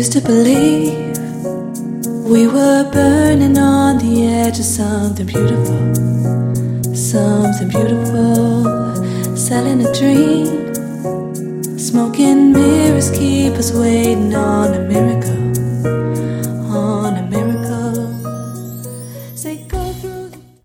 to believe we were burning on the edge of something beautiful, something beautiful, selling a dream. Smoking mirrors keep us waiting on